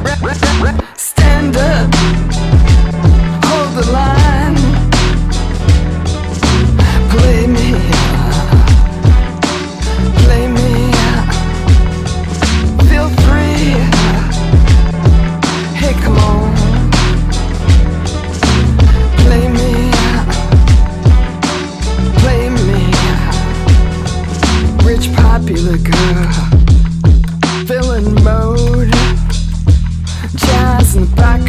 Stand up, hold the line, play me, play me, feel free. Hey, come on, play me, play me. Rich popular girl, villain mode, jazz in the back